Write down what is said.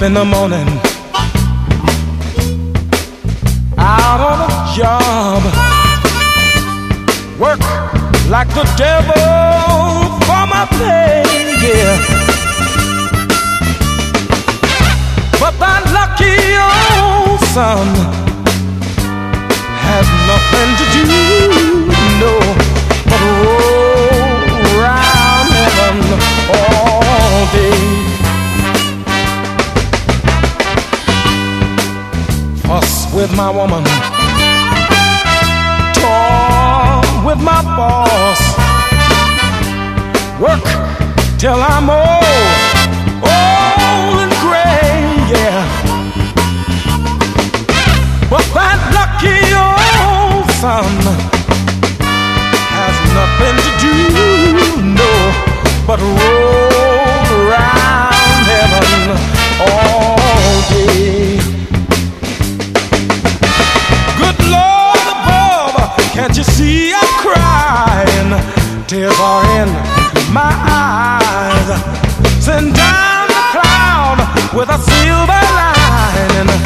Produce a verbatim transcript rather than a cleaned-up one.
in the morning, out on a job, work like the devil for my pay, yeah. But that lucky old son has nothing to do, no, but roll around heaven all day. Fuss with my woman, talk with my boss, work till I'm old, old and gray, yeah. But that lucky old son has nothing to do, no, but roll around heaven all day. Good Lord above, can't you see I'm crying? Tears are in my eyes, and